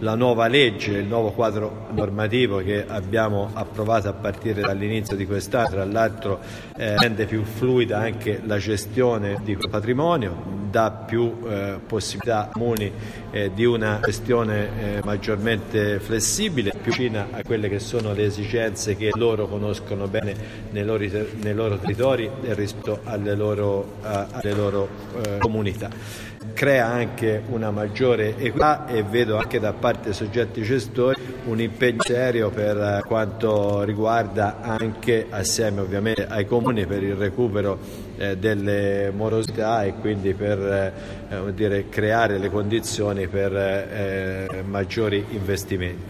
la nuova legge, il nuovo quadro normativo che abbiamo approvato a partire dall'inizio di quest'anno, tra l'altro rende più fluida anche la gestione di quel patrimonio, dà più possibilità ai comuni di una gestione maggiormente flessibile, più vicina a quelle che sono le esigenze che loro conoscono bene nei loro territori e rispetto alle loro comunità. Crea anche una maggiore equità e vedo anche da parte dei soggetti gestori un impegno serio per quanto riguarda anche, assieme ovviamente ai comuni, per il recupero delle morosità e quindi per creare le condizioni per maggiori investimenti.